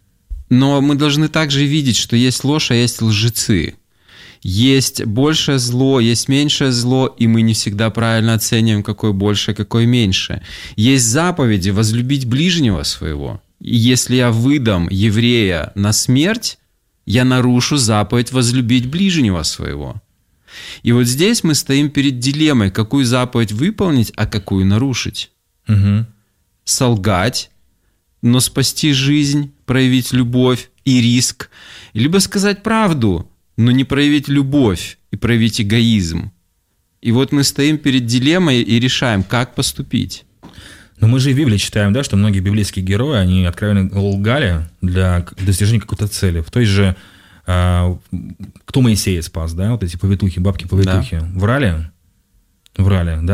мы должны также видеть, что есть ложь, а есть лжецы. Есть большее зло, есть меньшее зло, и мы не всегда правильно оцениваем, какое большее, какое меньшее. Есть заповеди возлюбить ближнего своего. И если я выдам еврея на смерть, я нарушу заповедь возлюбить ближнего своего. И вот здесь мы стоим перед дилеммой, какую заповедь выполнить, а какую нарушить. Угу. Солгать, но спасти жизнь, проявить любовь и риск. Либо сказать правду, но не проявить любовь и проявить эгоизм. И вот мы стоим перед дилеммой и решаем, как поступить. Но мы же в Библии читаем, да, что многие библейские герои, они откровенно лгали для достижения какой-то цели. В той же, э, кто Моисея спас, да, вот эти повитухи, бабки-повитухи, да. врали, врали, да,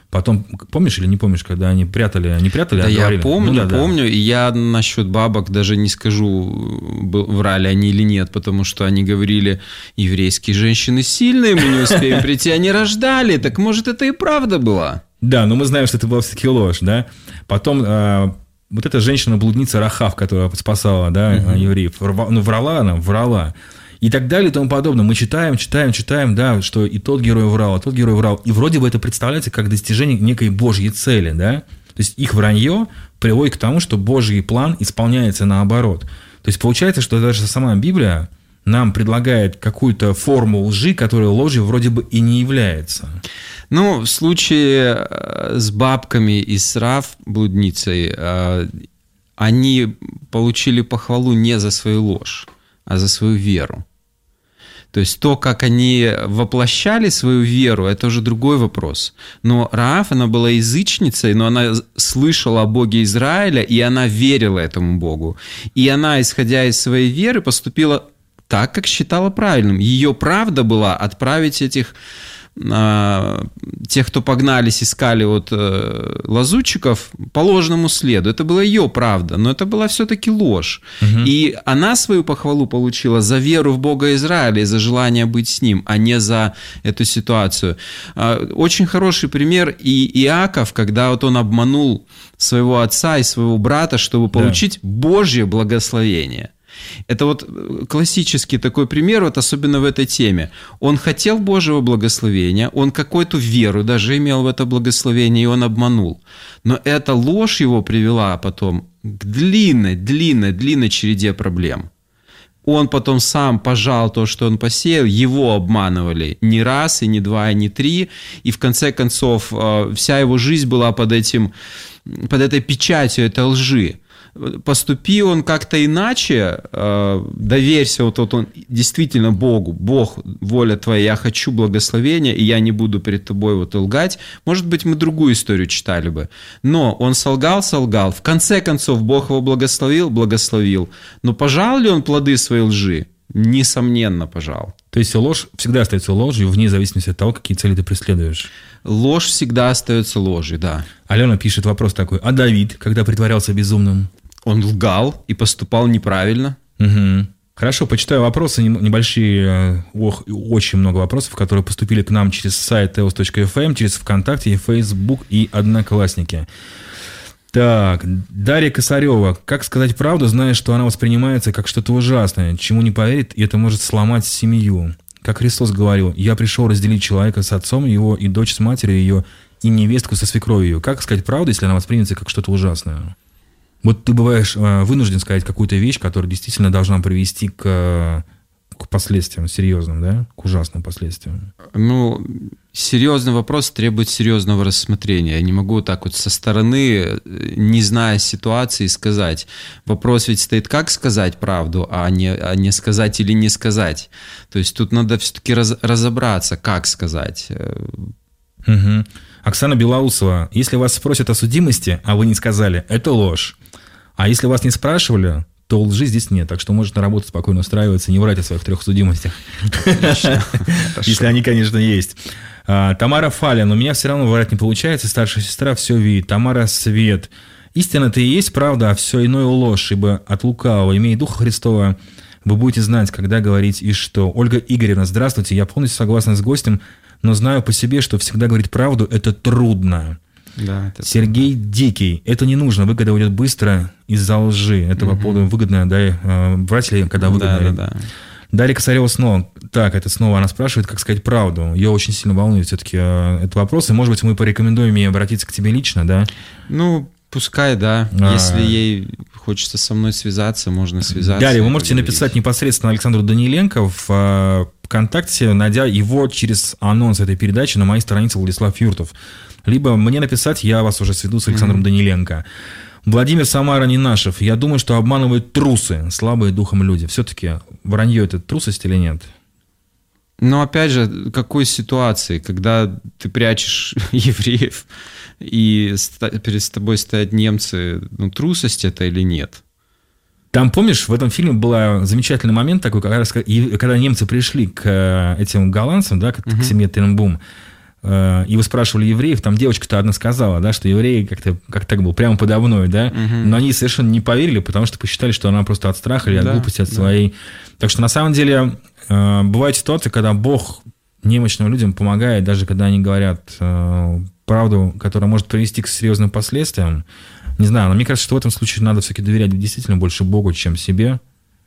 Потом, помнишь или не помнишь, когда они прятали, не прятали, да, а говорили? Я помню, ну, да, помню, да. И я насчет бабок даже не скажу, врали они или нет, потому что они говорили, еврейские женщины сильные, мы не успеем прийти, они рождали, так может это и правда была? Да, но мы знаем, что это была все-таки ложь, да. Потом э, вот эта женщина-блудница Рахав, которая спасала, да, угу. евреев, ну, врала она, врала. И так далее и тому подобное. Мы читаем, читаем, читаем, да, что и тот герой врал, и тот герой врал. И вроде бы это представляется как достижение некой Божьей цели, да. То есть их вранье приводит к тому, что Божий план исполняется наоборот. То есть получается, что даже сама Библия нам предлагает какую-то форму лжи, которая ложью вроде бы и не является. Ну, в случае с бабками и с Рав, блудницей, они получили похвалу не за свою ложь, а за свою веру. То есть то, как они воплощали свою веру, это уже другой вопрос. Но Раав, она была язычницей, но она слышала о Боге Израиля, и она верила этому Богу. И она, исходя из своей веры, поступила так, как считала правильным. Ее правда была отправить этих... тех, кто погнались, искали вот лазутчиков по ложному следу. Это была ее правда, но это была все-таки ложь. Угу. И она свою похвалу получила за веру в Бога Израиля и за желание быть с ним, а не за эту ситуацию. Очень хороший пример и Иаков, когда вот он обманул своего отца и своего брата, чтобы получить да. Божье благословение. Это вот классический такой пример, вот особенно в этой теме. Он хотел Божьего благословения, он какую-то веру даже имел в это благословение, и он обманул. Но эта ложь его привела потом к длинной, длинной, длинной череде проблем. Он потом сам пожал то, что он посеял, его обманывали не раз, и не два, и не три, и в конце концов вся его жизнь была под этим, под этой печатью этой лжи. Поступи он как-то иначе, доверься вот, вот он действительно Богу, Бог, воля твоя, я хочу благословения, и я не буду перед тобой вот лгать. Может быть, мы другую историю читали бы. Но он солгал, солгал. В конце концов, Бог его благословил, благословил. Но пожал ли он плоды своей лжи? Несомненно, пожал. То есть ложь всегда остается ложью, вне зависимости от того, какие цели ты преследуешь. Ложь всегда остается ложью, да. Алена пишет вопрос такой. А Давид, когда притворялся безумным? Он лгал и поступал неправильно. Угу. Хорошо, почитаю вопросы небольшие. Ох, очень много вопросов, которые поступили к нам через сайт теос точка эф эм, через ВКонтакте, Facebook и Одноклассники. Так, Дарья Косарева. Как сказать правду, зная, что она воспринимается как что-то ужасное, чему не поверит, и это может сломать семью? Как Христос говорил, я пришел разделить человека с отцом его, и дочь с матерью ее, и невестку со свекровью. Как сказать правду, если она воспримется как что-то ужасное? Вот ты бываешь вынужден сказать какую-то вещь, которая действительно должна привести к, к последствиям серьезным, да? К ужасным последствиям. Ну, серьезный вопрос требует серьезного рассмотрения. Я не могу так вот со стороны, не зная ситуации, сказать. Вопрос ведь стоит, как сказать правду, а не, а не сказать или не сказать. То есть тут надо все-таки раз, разобраться, как сказать. Угу. Оксана Белоусова. Если вас спросят о судимости, а вы не сказали, это ложь. А если вас не спрашивали, то лжи здесь нет. Так что можете на работу спокойно устраиваться и не врать о своих трех судимостях. Если они, конечно, есть. Тамара Фалин. У меня все равно врать не получается. Старшая сестра все видит. Тамара Свет. Истина-то и есть правда, а все иное ложь, ибо от лукавого, имея Духа Христова, вы будете знать, когда говорить и что. Ольга Игоревна, здравствуйте. Я полностью согласна с гостем, но знаю по себе, что всегда говорить правду – это трудно. Да, это Сергей трудно. Дикий. Это не нужно. Выгода уйдет быстро из-за лжи. Это угу. по поводу выгодно, да, врать ли, когда выгодно. Да, да, да. Дарья Косарева снова. Так, это снова она спрашивает, как сказать правду. Ее очень сильно волнует все-таки этот вопрос. И, может быть, мы порекомендуем ей обратиться к тебе лично, да? Ну, пускай, да. А... Если ей хочется со мной связаться, можно связаться. Дарья, вы можете написать непосредственно Александру Даниленко в ВКонтакте, найдя его через анонс этой передачи на моей странице Владислав Юртов. Либо мне написать, я вас уже сведу с Александром mm-hmm. Даниленко. Владимир Самара Нинашев. Я думаю, что обманывают трусы, слабые духом люди. Все-таки вранье – это трусость или нет? Но опять же, какой ситуации, когда ты прячешь евреев, и перед тобой стоят немцы, ну, трусость это или нет? Там, помнишь, в этом фильме был замечательный момент такой, когда, когда немцы пришли к этим голландцам, да, к, uh-huh. к семье Тененбум, и вы спрашивали евреев, там девочка-то одна сказала, да, что евреи как-то как так был, прямо подавной, да, угу. но они совершенно не поверили, потому что посчитали, что она просто от страха или от да, глупости, от да. своей. Так что на самом деле бывают ситуации, когда Бог немощным людям помогает, даже когда они говорят правду, которая может привести к серьезным последствиям. Не знаю, но мне кажется, что в этом случае надо все-таки доверять действительно больше Богу, чем себе.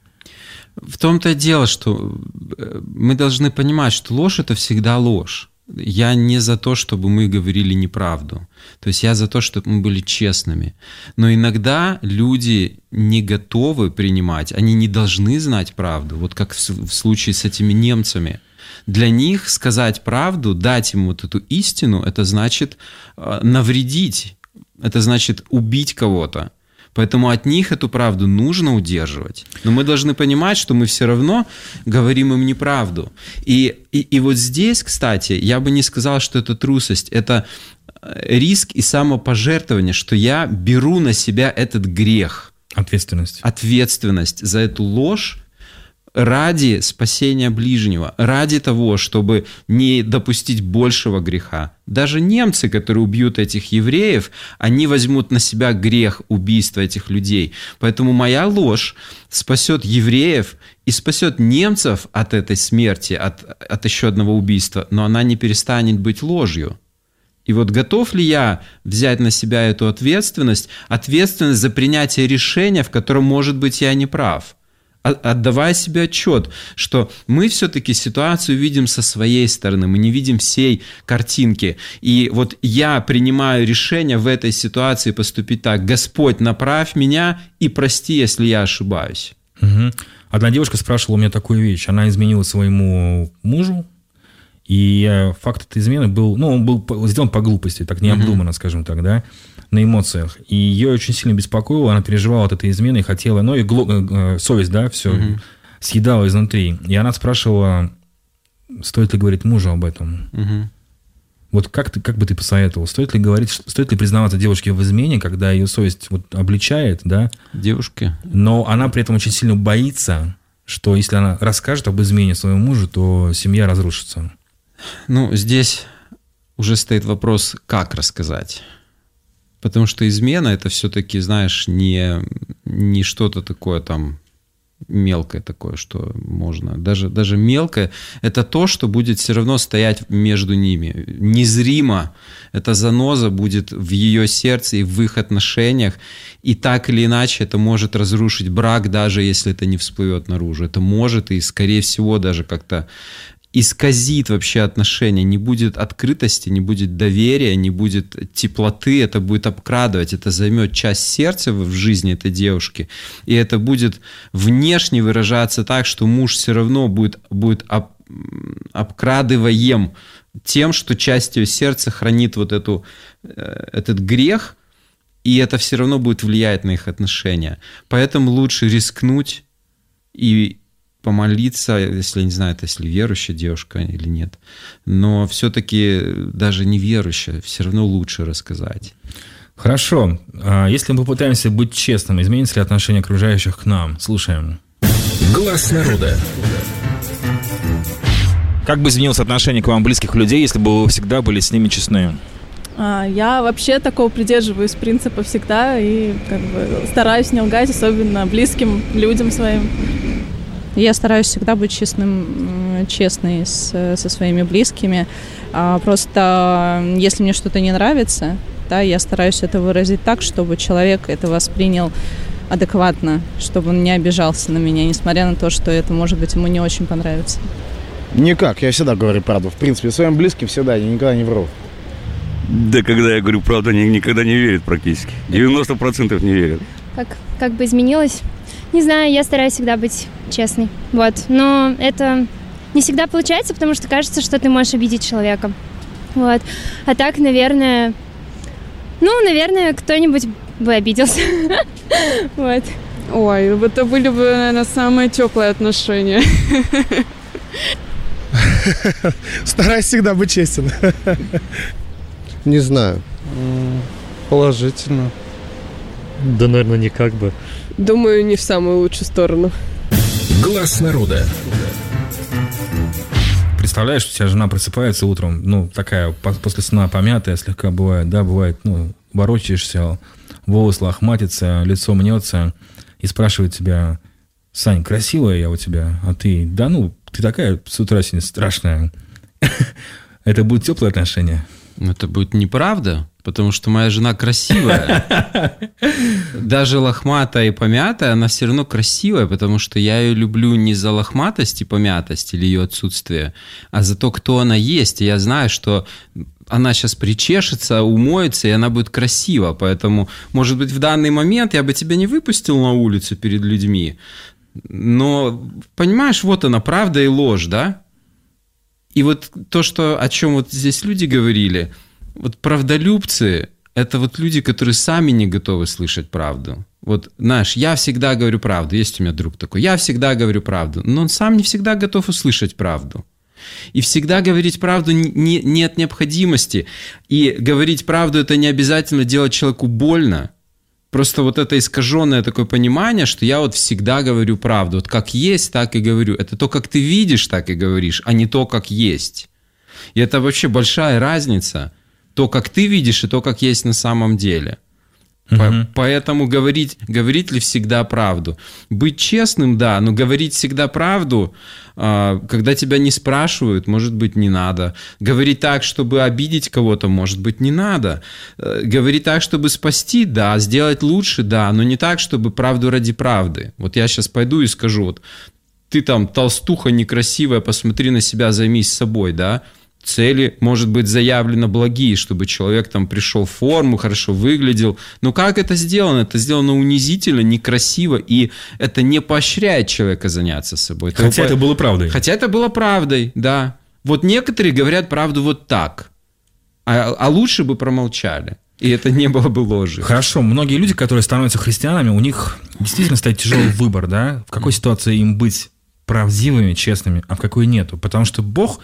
В том-то и дело, что мы должны понимать, что ложь – это всегда ложь. Я не за то, чтобы мы говорили неправду. То есть я за то, чтобы мы были честными. Но иногда люди не готовы принимать, они не должны знать правду. Вот как в случае с этими немцами. Для них сказать правду, дать им вот эту истину, это значит навредить, это значит убить кого-то. Поэтому от них эту правду нужно удерживать. Но мы должны понимать, что мы все равно говорим им неправду. И, и, и вот здесь, кстати, я бы не сказал, что это трусость. Это риск и самопожертвование, что я беру на себя этот грех. Ответственность. Ответственность за эту ложь ради спасения ближнего, ради того, чтобы не допустить большего греха. Даже немцы, которые убьют этих евреев, они возьмут на себя грех убийства этих людей. Поэтому моя ложь спасет евреев и спасет немцев от этой смерти, от, от еще одного убийства, но она не перестанет быть ложью. И вот готов ли я взять на себя эту ответственность, ответственность за принятие решения, в котором, может быть, я не прав? Отдавая себе отчет, что мы все-таки ситуацию видим со своей стороны, мы не видим всей картинки. И вот я принимаю решение в этой ситуации поступить так: Господь, направь меня и прости, если я ошибаюсь. Угу. Одна девушка спрашивала у меня такую вещь. Она изменила своему мужу, и факт этой измены был, ну, он был сделан по глупости, так необдуманно, угу. скажем так, да, на эмоциях. И ее очень сильно беспокоило, она переживала от этой измены и хотела, ну, и гло, совесть, да, все угу. съедала изнутри. И она спрашивала, стоит ли говорить мужу об этом. Угу. Вот как, ты, как бы ты посоветовал, стоит ли говорить, стоит ли признаваться девушке в измене, когда ее совесть вот обличает, да? Девушке. Но она при этом очень сильно боится, что если она расскажет об измене своему мужу, то семья разрушится. Ну, здесь уже стоит вопрос, как рассказать. Потому что измена – это все-таки, знаешь, не, не что-то такое там мелкое такое, что можно. Даже, даже мелкое – это то, что будет все равно стоять между ними. Незримо эта заноза будет в ее сердце и в их отношениях. И так или иначе это может разрушить брак, даже если это не всплывет наружу. Это может и, скорее всего, даже как-то исказит вообще отношения, не будет открытости, не будет доверия, не будет теплоты, это будет обкрадывать, это займет часть сердца в жизни этой девушки, и это будет внешне выражаться так, что муж все равно будет, будет об, обкрадываем тем, что часть ее сердца хранит вот эту, этот грех, и это все равно будет влиять на их отношения. Поэтому лучше рискнуть и помолиться, если, я не знаю, это если верующая девушка или нет. Но все-таки даже неверующая, все равно лучше рассказать. Хорошо. Если мы попытаемся быть честным, изменится ли отношение окружающих к нам? Слушаем. Глаз народа. Как бы изменилось отношение к вам близких людей, если бы вы всегда были с ними честны? Я вообще такого придерживаюсь принципа всегда и как бы стараюсь не лгать, особенно близким людям своим. Я стараюсь всегда быть честным, честной с, со своими близкими. Просто если мне что-то не нравится, да, я стараюсь это выразить так, чтобы человек это воспринял адекватно, чтобы он не обижался на меня, несмотря на то, что это, может быть, ему не очень понравится. Никак, я всегда говорю правду. В принципе, своим близким всегда, я никогда не вру. Да, когда я говорю правду, они никогда не верят практически. девяносто процентов не верят. Как, как бы изменилось? Не знаю, я стараюсь всегда быть честной. Вот. Но это не всегда получается, потому что кажется, что ты можешь обидеть человека. Вот. А так, наверное... Ну, наверное, кто-нибудь бы обиделся. Вот. Ой, это были бы, наверное, самые теплые отношения. Стараюсь всегда быть честен. Не знаю. Положительно. Да, наверное, никак бы. Думаю, не в самую лучшую сторону. Глаз народа. представляешь, у тебя жена просыпается утром, ну, такая, после сна помятая слегка бывает, да, бывает, ну, ворочаешься, волосы лохматятся, лицо мнется, и спрашивает тебя: Сань, красивая я у тебя, а ты, да ну, ты такая с утра сегодня страшная. Это будет теплые отношения? Это будет неправда, потому что моя жена красивая. Даже лохматая и помятая, она все равно красивая, потому что я ее люблю не за лохматость и помятость или ее отсутствие, а за то, кто она есть. И я знаю, что она сейчас причешется, умоется, и она будет красива. Поэтому, может быть, в данный момент я бы тебя не выпустил на улицу перед людьми. Но, понимаешь, вот она, правда и ложь, да? И вот то, что, о чем вот здесь люди говорили, вот правдолюбцы – это вот люди, которые сами не готовы слышать правду. Вот, знаешь, я всегда говорю правду, есть у меня друг такой, я всегда говорю правду, но он сам не всегда готов услышать правду. И всегда говорить правду не, нет необходимости. И говорить правду – это не обязательно делать человеку больно. Просто вот это искаженное такое понимание, что я вот всегда говорю правду. Вот как есть, так и говорю. Это то, как ты видишь, так и говоришь, а не то, как есть. И это вообще большая разница. То, как ты видишь, и то, как есть на самом деле. Угу. Поэтому говорить, говорить ли всегда правду? Быть честным, да, но говорить всегда правду, когда тебя не спрашивают, может быть, не надо. Говорить так, чтобы обидеть кого-то, может быть, не надо. Говорить так, чтобы спасти, да, сделать лучше, да, но не так, чтобы правду ради правды. Вот я сейчас пойду и скажу, вот ты там толстуха некрасивая, посмотри на себя, займись собой, да. Цели, может быть, заявлено благие, чтобы человек там пришел в форму, хорошо выглядел. Но как это сделано? Это сделано унизительно, некрасиво, и это не поощряет человека заняться собой. Это Хотя его... это было правдой. Хотя это было правдой, да. Вот некоторые говорят правду вот так, а, а лучше бы промолчали. И это не было бы ложью. Хорошо, многие люди, которые становятся христианами, у них действительно стоит тяжелый выбор, да? В какой ситуации им быть правдивыми, честными, а в какой нету. Потому что Бог...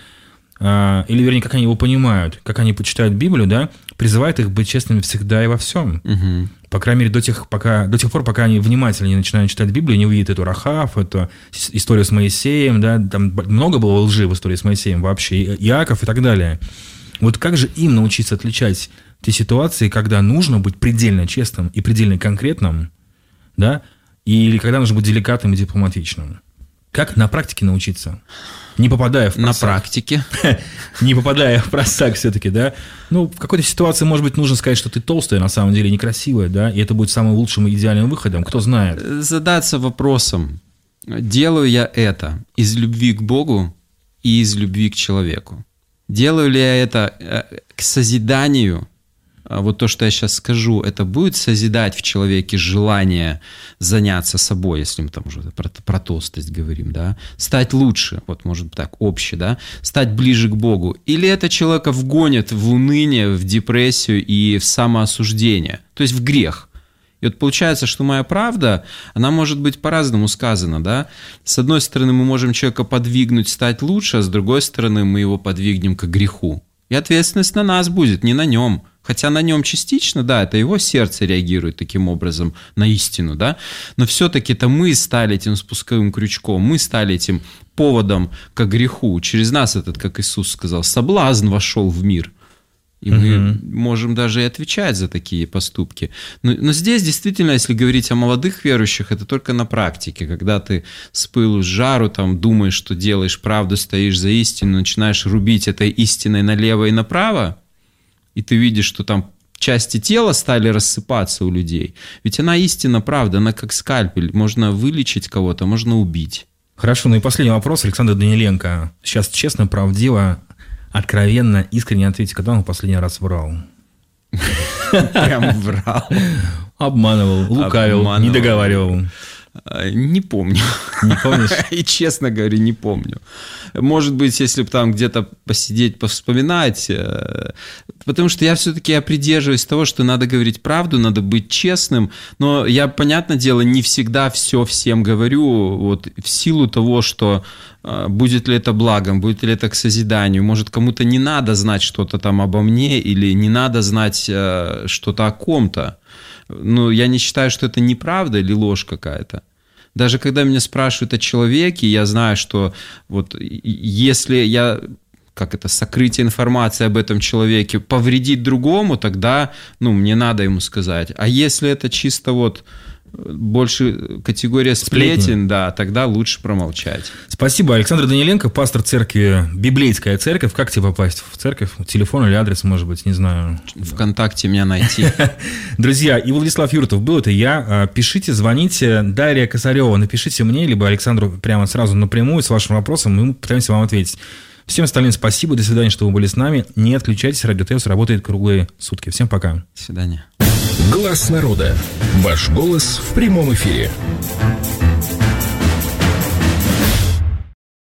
или, вернее, как они его понимают, как они почитают Библию, да, призывает их быть честными всегда и во всем. Угу. По крайней мере, до тех, пока, до тех пор, пока они внимательно не начинают читать Библию, не увидят эту Рахав, эту историю с Моисеем, да, там много было лжи в истории с Моисеем вообще, Иаков и так далее. Вот как же им научиться отличать те ситуации, когда нужно быть предельно честным и предельно конкретным, да, или когда нужно быть деликатным и дипломатичным? Как на практике научиться? Не попадая в просак. На практике. Не попадая в просак все-таки, да? Ну, в какой-то ситуации, может быть, нужно сказать, что ты толстая, на самом деле некрасивая, да? И это будет самым лучшим и идеальным выходом, кто знает. Задаться вопросом, делаю я это из любви к Богу и из любви к человеку? Делаю ли я это к созиданию? Вот то, что я сейчас скажу, это будет созидать в человеке желание заняться собой, если мы там уже про, про толстость говорим, да, стать лучше, вот может так, обще, да, стать ближе к Богу. Или это человека вгонит в уныние, в депрессию и в самоосуждение, то есть в грех. И вот получается, что моя правда, она может быть по-разному сказана, да. С одной стороны, мы можем человека подвигнуть стать лучше, а с другой стороны, мы его подвигнем к греху. И ответственность на нас будет, не на нем. Хотя на нем частично, да, это его сердце реагирует таким образом на истину, да, но все-таки это мы стали этим спусковым крючком, мы стали этим поводом к греху. Через нас этот, как Иисус сказал, соблазн вошел в мир. И мы mm-hmm. можем даже и отвечать за такие поступки. Но, но здесь действительно, если говорить о молодых верующих, это только на практике, когда ты с пылу с жару там, думаешь, что делаешь правду, стоишь за истину, начинаешь рубить этой истиной налево и направо, и ты видишь, что там части тела стали рассыпаться у людей. Ведь она истина, правда, она как скальпель. Можно вылечить кого-то, можно убить. Хорошо, ну и последний вопрос. Александр Даниленко. Сейчас честно, правдиво, откровенно, искренне ответьте, когда он в последний раз врал? Прям врал. Обманывал, лукавил, не договаривал. Не помню. Не помнишь? И, честно говоря, не помню. Может быть, если бы там где-то посидеть, повспоминать. Потому что я все-таки придерживаюсь того, что надо говорить правду, надо быть честным. Но я, понятное дело, не всегда все всем говорю. Вот в силу того, что будет ли это благом, будет ли это к созиданию. Может, кому-то не надо знать что-то там обо мне, или не надо знать что-то о ком-то. Ну, я не считаю, что это неправда или ложь какая-то. Даже когда меня спрашивают о человеке, я знаю, что вот если я... как это, сокрытие информации об этом человеке повредит другому, тогда, ну, мне надо ему сказать. А если это чисто вот больше категория сплетен, сплетни, да, тогда лучше промолчать. Спасибо. Александр Даниленко, пастор церкви, библейская церковь. Как тебе попасть в церковь? Телефон или адрес, может быть, не знаю. ВКонтакте меня найти. Друзья, и Владислав Юртов был, это я. Пишите, звоните. Дарья Косарева, напишите мне, либо Александру прямо сразу напрямую с вашим вопросом, мы пытаемся вам ответить. Всем остальным спасибо, до свидания, что вы были с нами. Не отключайтесь, Радио ТЭС работает круглые сутки. Всем пока. До свидания. Глаз народа. Ваш голос в прямом эфире.